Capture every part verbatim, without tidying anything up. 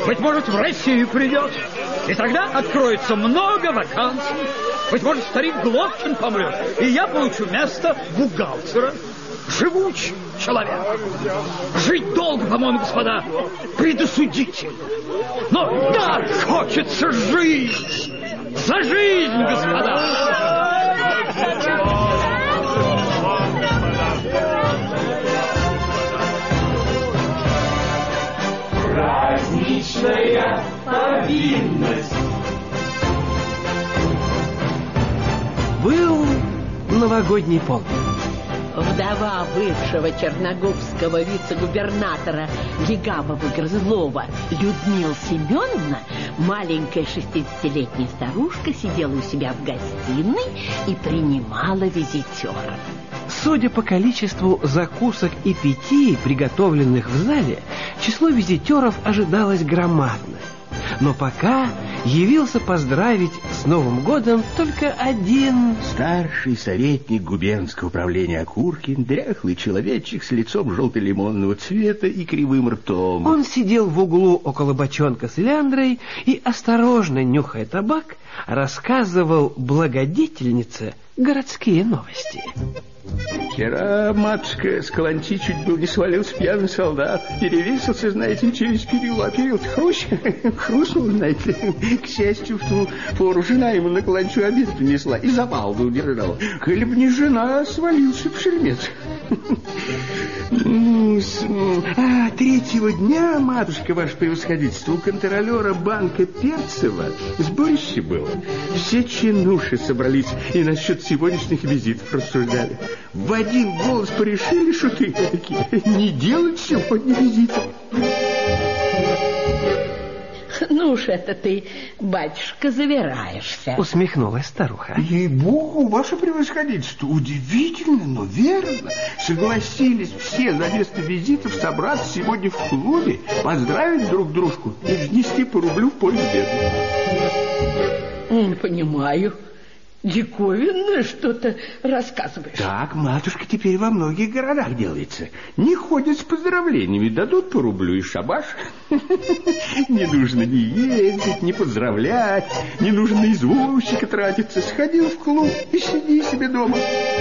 Быть может, в Россию придет. И тогда откроется много вакансий. Быть может, старик Глотчин помрет, и я получу место бухгалтера. Живучий человек. Жить долго, по-моему, господа, предосудительно. Но так хочется жить. За жизнь, господа. Праздничная повинность. Был новогодний полдень. Вдова бывшего черногубского вице-губернатора Легавого-Грызлова Людмила Семеновна, маленькая шестидесятилетняя старушка, сидела у себя в гостиной и принимала визитеров. Судя по количеству закусок и питий, приготовленных в зале, число визитеров ожидалось громадное. Но пока явился поздравить с Новым годом только один старший советник губернского управления Окуркин, дряхлый человечек с лицом желто-лимонного цвета и кривым ртом. Он сидел в углу около бочонка с ляндрой и, осторожно нюхая табак, рассказывал благодетельнице городские новости. Вчера, матушка, с каланчи чуть был не свалился пьяный солдат. Перевесился, знаете, через перила. А перил хрусь, хрустнул, знаете. К счастью, в ту пору жена ему на каланчу обед принесла и за балду удержала. Коли б не жена, свалился в шельмец. Ну, с... А третьего дня, матушка, ваше превосходительство, у контролера банка Перцева сборище было. Все чинуши собрались и насчет сегодняшних визитов рассуждали. В один голос порешили, что ты такие, не делать сегодня визитов. Ну уж это ты, батюшка, завираешься. Усмехнулась старуха. Ей-богу, ваше превосходительство, удивительно, но верно. Согласились все за место визитов собраться сегодня в клубе, поздравить друг дружку и внести по рублю в пользу бедных. Не понимаю. Диковинное что-то рассказываешь. Так, матушка, теперь во многих городах делается. Не ходят с поздравлениями, дадут по рублю и шабаш. Не нужно ни ездить, ни поздравлять, не нужно на извозчика тратиться. Сходил в клуб и сиди себе дома.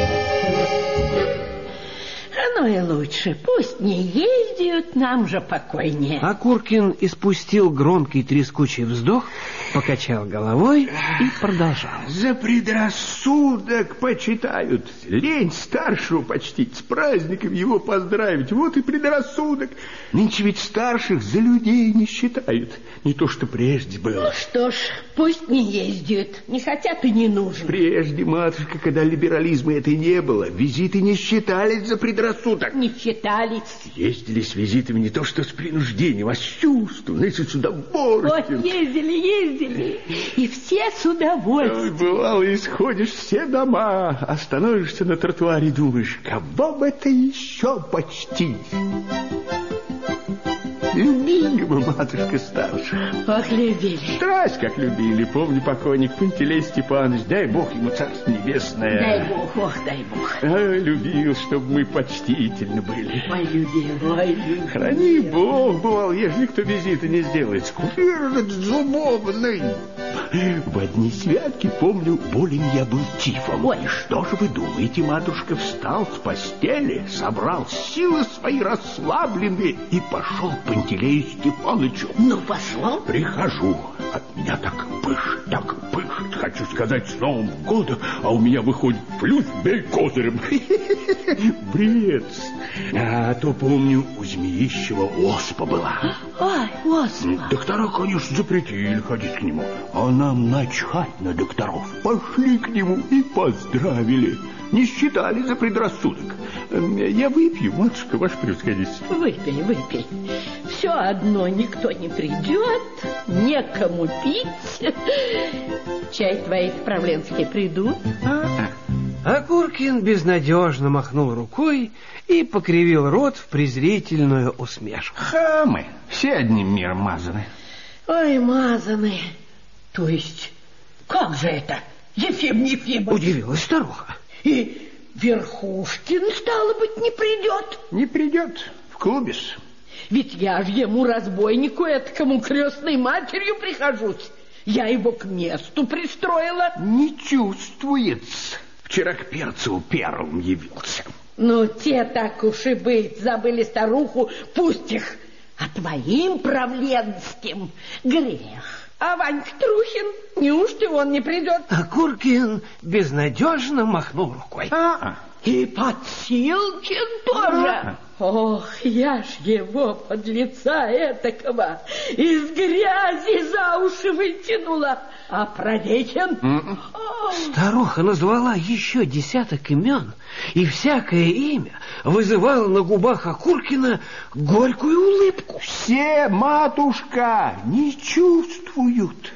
Оно и лучше. Пусть не ездят, нам же покойнее. Окуркин испустил громкий трескучий вздох, покачал головой и продолжал. За предрассудок почитают. Лень старшего почтить, с праздником его поздравить. Вот и предрассудок. Нынче ведь старших за людей не считают. Не то, что прежде было. Ну что ж, пусть не ездят. Не хотят и не нужно. Прежде, матушка, когда либерализма это не было, визиты не считались за предрассудок. Не считались. Ездили с визитами не то, что с принуждением, а с чувством, знаете, с удовольствием. Вот ездили, ездили. И все с удовольствием. Ой, бывало, исходишь все дома, остановишься на тротуаре и думаешь, кого бы это еще почтить? Любили бы, матушка старшая. Ох, любили. Страсть, как любили. Помню, покойник Пантелей Степанович, дай бог ему царство небесное. Дай бог, ох, дай бог. А, любил, чтобы мы почтительны были. Ой, любил, ой, любил. Храни бог, бывал, ежели кто визита не сделает. Сквер этот зубовный. В одни святки, помню, болен я был тифом. Ой. Что же вы думаете, матушка, встал с постели, собрал силы свои расслабленные и пошел к Пантелею Степановичу. Ну, пошел. Прихожу, от меня так пышет, так пышет, хочу сказать, с Новым годом, а у меня выходит плюс бей козырем. Бред. А то, помню, у Змеищева оспа была. Ой, оспа. Доктора, конечно, запретили ходить к нему, а нам начхать на докторов. Пошли к нему и поздравили. Не считали за предрассудок. Я выпью, матушка, ваше превосходительство. Выпей, выпей. Все одно никто не придет, некому пить. Чай твои правленские придут. А-а. Окуркин безнадежно махнул рукой и покривил рот в презрительную усмешку. Хамы, все одним миром мазаны. Ой, мазаны. То есть, как же это, Ефим Ефимович? Удивилась старуха. И Верхушкин, стало быть, не придет? Не придет, в клубе-с. Ведь я ж ему, разбойнику этакому, крестной матерью прихожусь. Я его к месту пристроила. Не чувствуется. Вчера к Перцеву первым явился. Ну, те, так уж и быть, забыли старуху, пусть их. А твоим правленским грех. А Ванька Трухин, неужто он не придет? А Куркин безнадежно махнул рукой. А, И Подсилкин тоже. А. Ох, я ж его, подлеца этакого, из грязи за уши вытянула. А Правехин? Старуха назвала еще десяток имен, и всякое имя вызывало на губах Окуркина горькую улыбку. все, матушка, не чувствуют.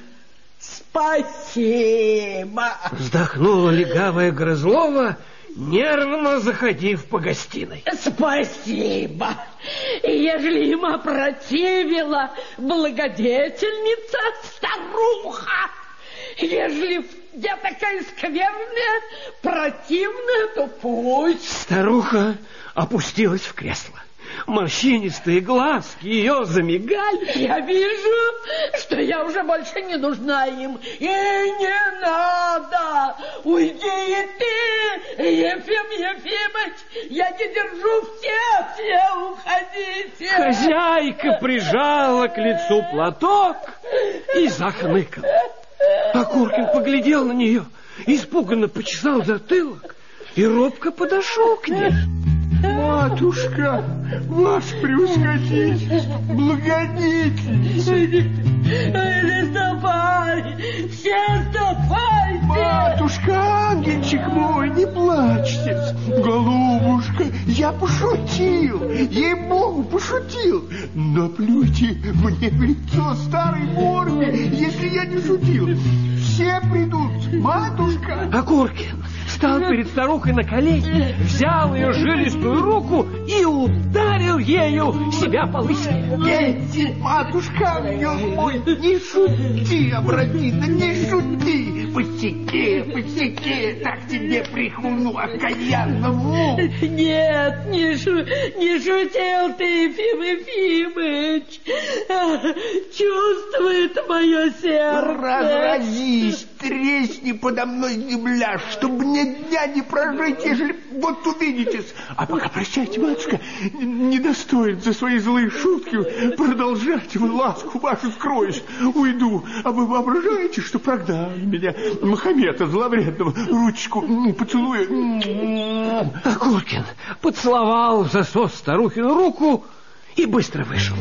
Спасибо. Вздохнула легавая Грызлова, нервно заходив по гостиной. Спасибо. Ежели им опротивила благодетельница старуха, ежели я такая скверная, противная, то пусть. Старуха опустилась в кресло. Морщинистые глазки ее замигали. Я вижу, что я уже больше не нужна им. И не надо. Уйди и ты, Ефим Ефимыч. Я не держу, все, все уходите. Хозяйка прижала к лицу платок и захныкала. Окуркин поглядел на нее, испуганно почесал затылок и робко подошел к ней. Матушка, ваше превосходительство, благодетельница. Не ступай, все ступайте. Матушка, ангельчик мой, не плачьте. Голубушка, я пошутил, ей-богу, пошутил. Но плюйте мне в лицо старой морде, если я не шутил. Все придут, матушка. Окуркин встал перед старухой на колени, взял ее жилистую руку и ударил ею себя по лысине. Дети, матушка, ангел мой, не шути, Абродина, не шути. Пустяки, пустяки, так тебе прихуну окаянному. Нет, не, шу, не шутил ты, Ефим Ефимыч. Чувствует мое сердце. Разразись, тресни подо мной земля, чтобы мне дня не прожить, ежели вот увидитесь. А пока прощайте, матушка, не достоин за свои злые шутки продолжать, вы ласку вашу скроюсь, уйду. А вы воображаете, что прогнали меня Махомета зловредного, ручку поцелуя? Окуркин поцеловал в засос старухину руку и быстро вышел.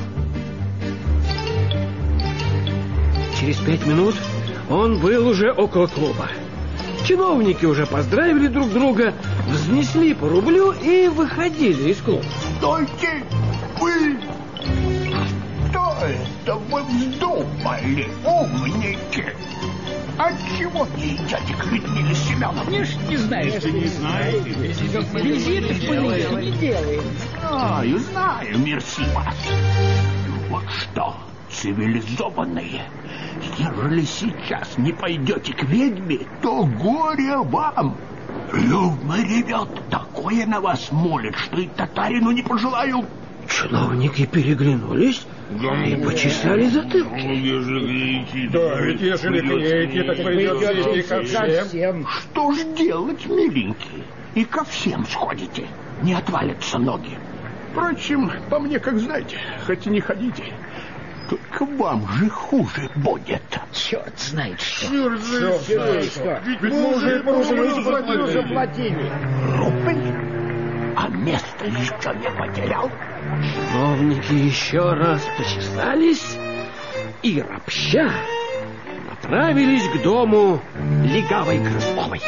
Через пять минут он был уже около клуба. Чиновники уже поздравили друг друга, взнесли по рублю и выходили из клуба. Стойте, вы! Что это вы вздумали, умники? Отчего не идете к Людмиле Семеновне? Не знаешь, ты не знаешь. Визиты в не делаем. Знаю, знаю, мерси вас. Вот что, цивилизованные, ежели сейчас не пойдете к ведьме, то горе вам. Людма ревет, такое на вас молит, что и татарину не пожелаю. Чиновники переглянулись и почесали затылки. Да, ведь ежели клеите, так придется идти ко всем. Что ж делать, миленькие? И ко всем сходите, не отвалятся ноги. Впрочем, по мне, как знаете, хоть и не ходите, только вам же хуже будет. Черт знает что. Черт знает что. Ведь мы уже рубль заплатили. Рубль? А место еще не потерял? Чиновники еще раз почесались и, ропща, направились к дому легавой Грызловой.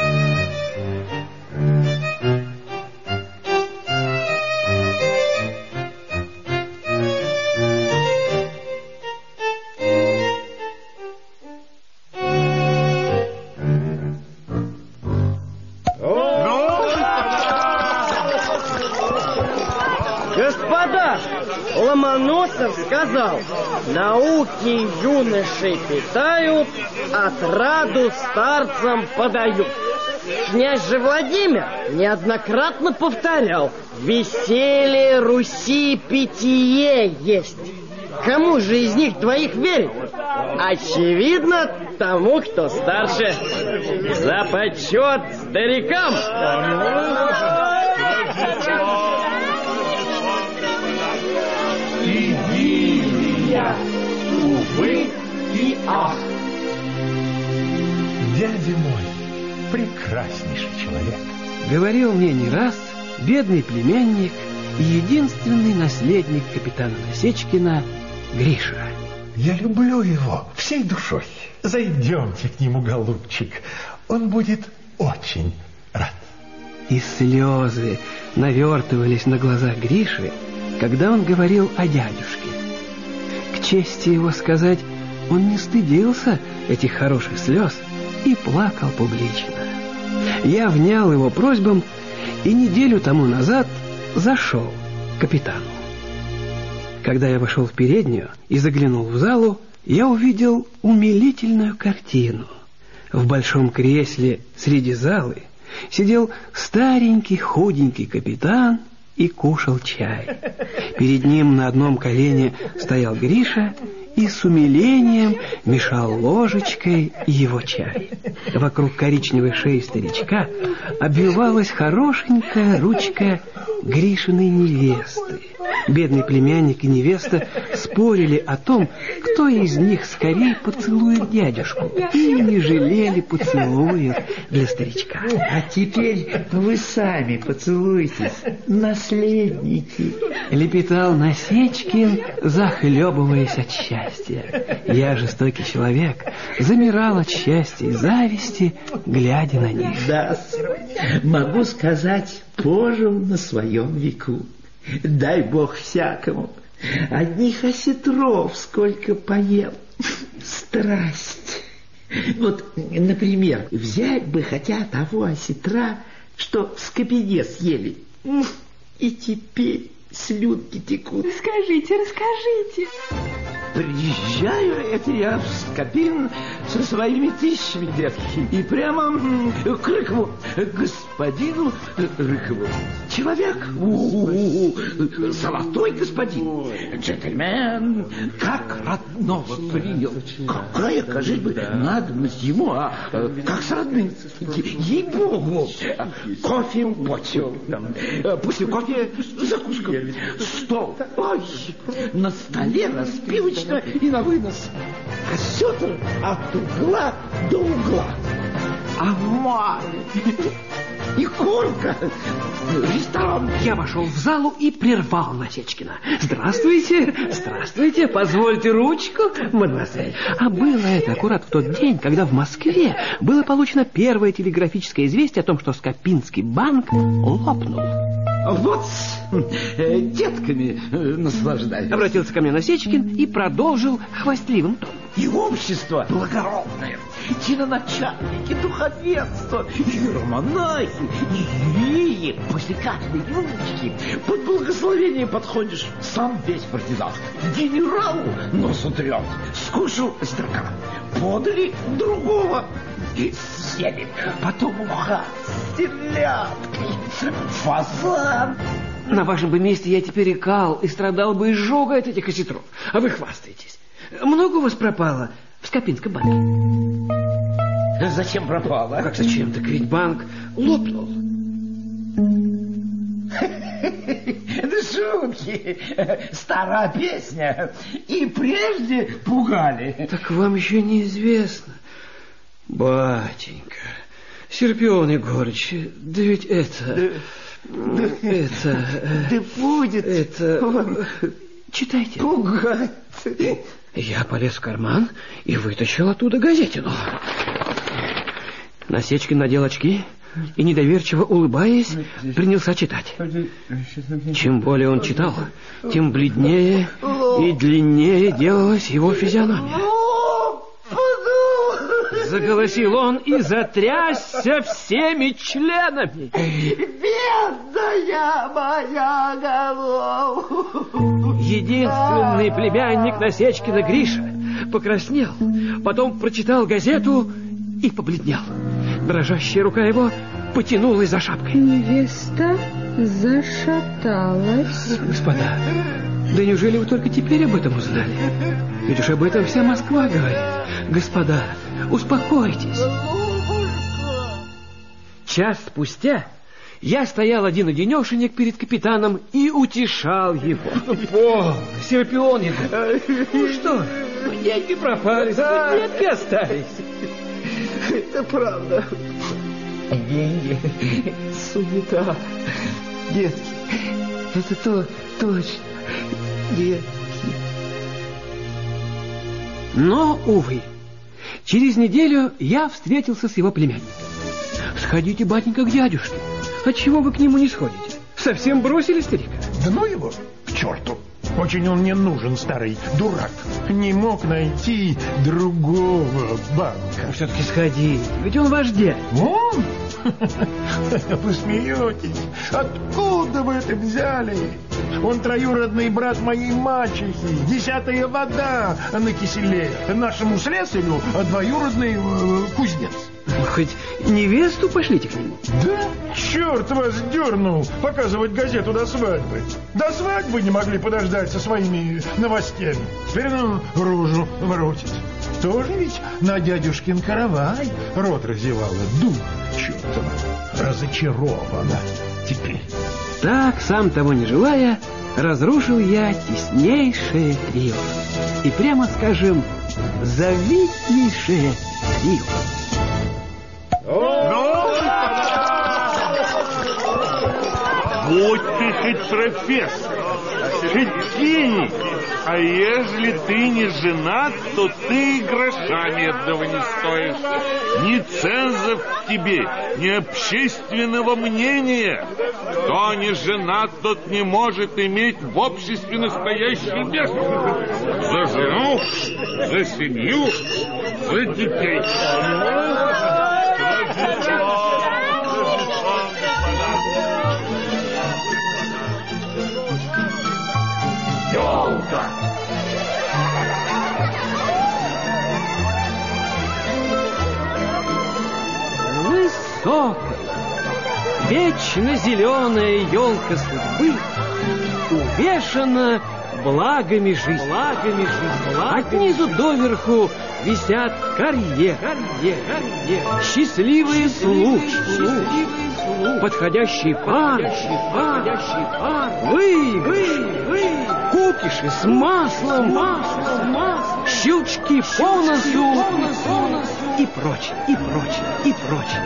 Господа, Ломоносов сказал, науки юношей питают, отраду старцам подают. князь же Владимир неоднократно повторял: веселье Руси питье есть. Кому же из них двоих верить? Очевидно, тому, кто старше. За почет старикам! Идиллия, увы и ах. Дядя мой, прекраснейший человек. Говорил мне не раз бедный племянник и единственный наследник капитана Насечкина Гриша. Я люблю его всей душой. Зайдемте к нему, голубчик. Он будет очень рад. И слезы навертывались на глаза Гриши, когда он говорил о дядюшке. К чести его сказать, он не стыдился этих хороших слез и плакал публично. Я внял его просьбам и неделю тому назад зашел к капитану. Когда я вошел в переднюю и заглянул в залу, я увидел умилительную картину. В большом кресле среди залы сидел старенький худенький капитан и кушал чай. Перед ним на одном колене стоял Гриша и с умилением мешал ложечкой его чай. Вокруг коричневой шеи старичка обвивалась хорошенькая ручка Гришиной невесты. Бедный племянник и невеста спорили о том, кто из них скорее поцелует дядюшку, и не жалели поцелуев для старичка. А теперь вы сами поцелуйтесь, наследники. Лепетал Насечкин, захлебываясь от счастья. Я, жестокий человек, замирал от счастья и зависти, глядя на них. Да, могу сказать, пожил на своем веку. Дай Бог всякому. Одних осетров сколько поел. Страсть. Вот, например, взять бы хотя того осетра, что в Скобине съели. И теперь слюнки текут. Расскажите, расскажите. Приезжаю это я в Скопин со своими тысячами, детки, и прямо к Рыкову, господину Рыкову. Человек, у-у-у, золотой господин, джентльмен, как родного принял. Какая, кажись бы, надобность ему, а как с родным. Ей-богу, кофе почел, после кофе закуска, стол, ой, на столе распивочка и на вынос. Осетр от угла до угла. Омар и курка. Ресторан. Я вошел в залу и прервал Насечкина. Здравствуйте, здравствуйте, позвольте ручку, мадемуазель. А было это аккурат в тот день, когда в Москве было получено первое телеграфическое известие о том, что Скопинский банк лопнул. Вот э, детками э, наслаждаюсь. Обратился ко мне Насечкин и продолжил хвастливым тоном. И общество благородное, чиноначальники, духовенство, иеромонахи, иереи. После каждой рюмочки под благословение подходишь, сам весь в партизанах. Генералу нос утрет, скушал строка, подали другого и съели. Потом уха с селядкой, фазан. На вашем бы месте я теперь икал и страдал бы изжогой от этих осетров. А вы хвастаетесь. Много у вас пропало в Скопинском банке? Зачем пропало? Как зачем? Так ведь банк лопнул. Это шутки. Старая песня. И прежде пугали. Так вам еще неизвестно. Батенька, Серпион Егорыч, да ведь это... Да, это... Да будет... Это... Читайте. Пугать. Я полез в карман и вытащил оттуда газетину. Насечкин надел очки и, недоверчиво улыбаясь, принялся читать. Чем более он читал, тем бледнее и длиннее делалась его физиономия. Заголосил он и затрясся всеми членами. Бедная моя голова. Единственный племянник Насечкина Гриша покраснел, потом прочитал газету и побледнел. Дрожащая рука его потянулась за шапкой. Невеста зашаталась. Господа, да неужели вы только теперь об этом узнали? Ведь уж об этом вся Москва говорит. Господа, успокойтесь. Час спустя я стоял один-одинешенек перед капитаном и утешал его. О, Серпионин, ну что, деньги пропали, детки остались. Это правда. Деньги, суета, детки. Это то, точно, детки. Но, увы, через неделю я встретился с его племянником. Сходите, батенька, к дядюшке. Отчего вы к нему не сходите? Совсем бросили старика? Да ну его к черту. Очень он мне нужен, старый дурак. Не мог найти другого банка. Все-таки сходи, ведь он ваш дядя. Он? Вы смеетесь? Откуда вы это взяли? Он троюродный брат моей мачехи, десятая вода на киселе. Нашему слесарю двоюродный э, кузнец. Хоть невесту пошлите к нему. Да? Черт вас дернул показывать газету до свадьбы. До свадьбы не могли подождать со своими новостями. Теперь ну рожу воротит. Тоже ведь на дядюшкин каравай рот разевала. Дура чертова. Разочарована теперь. Так, сам того не желая, разрушил я теснейшее трио. И прямо скажем, завиднейшее трио. Будь ты хоть профессор, хоть гений, а ежели ты не женат, то ты и гроша медного не стоишь. Ни цензов в тебе, ни общественного мнения. Кто не женат, тот не может иметь в обществе настоящее место. За жену, за семью, за детей. Ёлка! Высокая, вечно зеленая елка судьбы увешана благами жизни. Благами жизни. От низу доверху висят карьер, карьер, карьер, счастливые случаи, подходящий пар, подходящий пар, вы, вы, вы, кукиши с маслом, маслом, маслом, щелчки по носу и прочее, и прочее, и прочее.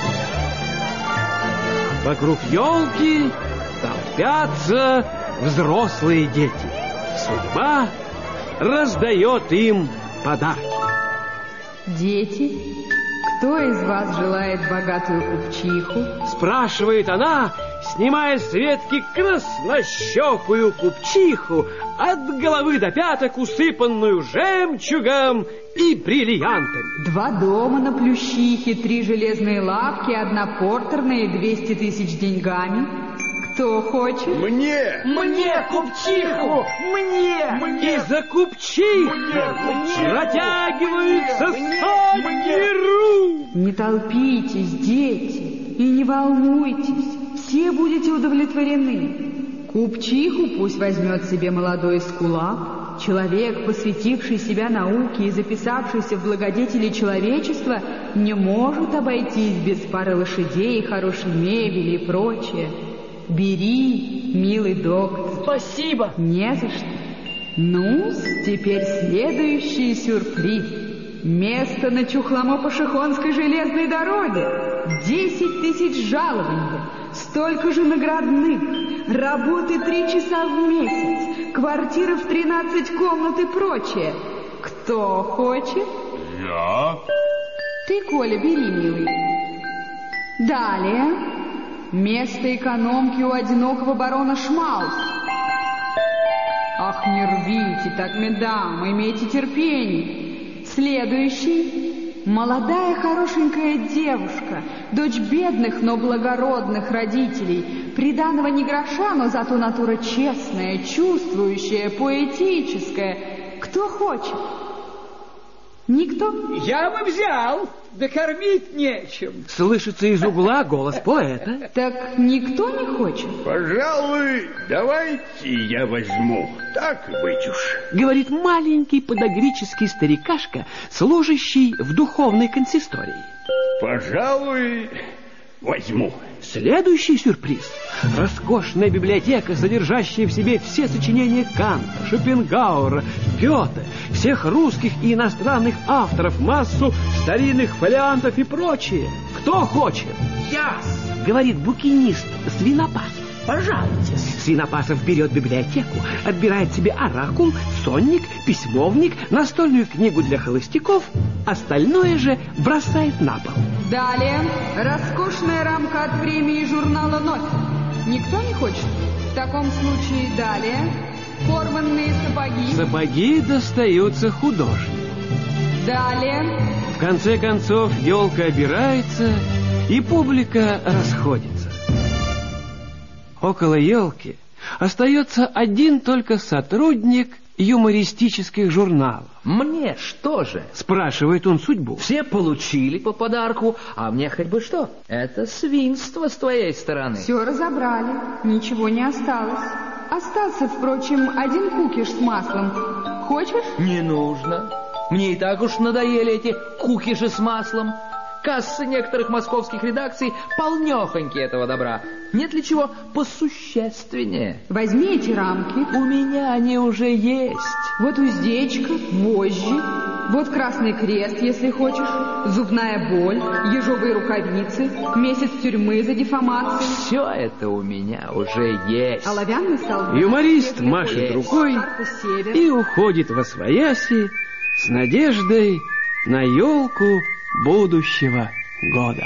Вокруг елки толпятся взрослые дети. Судьба раздает им подарки. Дети, кто из вас желает богатую купчиху? Спрашивает она, снимая с ветки краснощекую купчиху, от головы до пяток усыпанную жемчугом и бриллиантами. Два дома на Плющихе, три железные лавки, одна портерная и двести тысяч деньгами. Кто хочет? Мне! Мне купчиху! Мне! И за купчиху протягиваются сотни рук. Не толпитесь, дети, и не волнуйтесь, все будете удовлетворены. Купчиху пусть возьмет себе молодой эскулап. Человек, посвятивший себя науке и записавшийся в благодетели человечества, не может обойтись без пары лошадей, хорошей мебели и прочее. Бери, милый доктор. Спасибо. Не за что. Ну, теперь следующий сюрприз. Место на Чухломо-Пашихонской железной дороге. Десять тысяч жалований. Столько же наградных. Работы три часа в месяц. Квартира в тринадцать комнат и прочее. Кто хочет? Я. Ты, Коля, бери, милый. Далее. Место экономки у одинокого барона Шмаус. Ах, не рвите так, медам, имейте терпение. Следующий. Молодая хорошенькая девушка, дочь бедных, но благородных родителей. Приданого не гроша, но зато натура честная, чувствующая, поэтическая. Кто хочет? Никто? Я бы взял, да кормить нечем. Слышится из угла голос поэта. Так никто не хочет? Пожалуй, давайте я возьму. Так быть уж. Говорит маленький подогрический старикашка, служащий в духовной консистории. Пожалуй, возьму. Следующий сюрприз. Роскошная библиотека, содержащая в себе все сочинения Канта, Шопенгауэра, Гёте, всех русских и иностранных авторов, массу старинных фолиантов и прочее. Кто хочет? Я! Говорит букинист Свинопас. Пожалуйте. Свинопасов берет библиотеку, отбирает себе оракул, сонник, письмовник, настольную книгу для холостяков, остальное же бросает на пол. Далее роскошная рамка от премии журнала «Ночь». Никто не хочет? В таком случае далее порванные сапоги. Сапоги достаются художнику. Далее. В конце концов елка обирается, и публика расходится. Около елки остается один только сотрудник юмористических журналов. Мне что же? Спрашивает он судьбу. Все получили по подарку, а мне хоть бы что? Это свинство с твоей стороны. Все разобрали, ничего не осталось. Остался, впрочем, один кукиш с маслом. Хочешь? Не нужно. Мне и так уж надоели эти кукиши с маслом. Кассы некоторых московских редакций полнёхонькие этого добра. Нет ли чего посущественнее? Возьми эти рамки. У меня они уже есть. Вот уздечка, вожжи, вот красный крест, если хочешь, зубная боль, ежовые рукавицы, месяц тюрьмы за дефамацию. Все это у меня уже есть. Оловянный солдат. Юморист машет есть. рукой и уходит восвояси с надеждой на елку будущего года.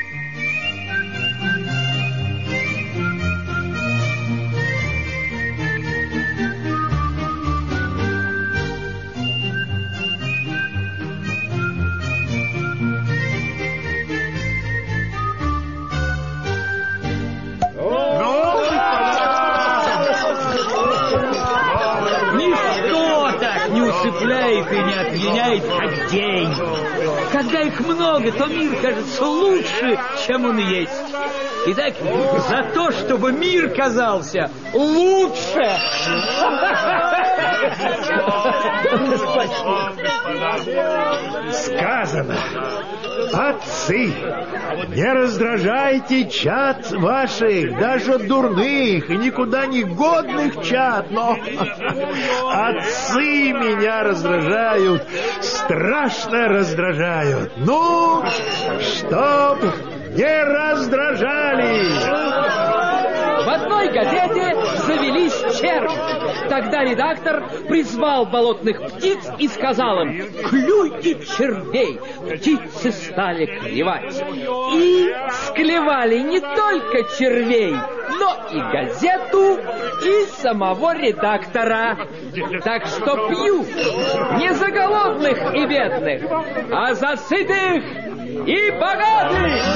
Ничто так не усыпляет и не опьяняет, как день. Когда их много, то мир кажется лучше, чем он есть. Итак, за то, чтобы мир казался лучше. Сказано. Отцы, не раздражайте чад ваших, даже дурных и никуда не годных чад, но отцы меня раздражают, страшно раздражают. Ну, чтоб не раздражали. В одной газете завелись черви. Тогда редактор призвал болотных птиц и сказал им: клюйте червей. Птицы стали клевать. И склевали не только червей, но и газету, и самого редактора. Так что пью не за голодных и бедных, а за сытых и богатых.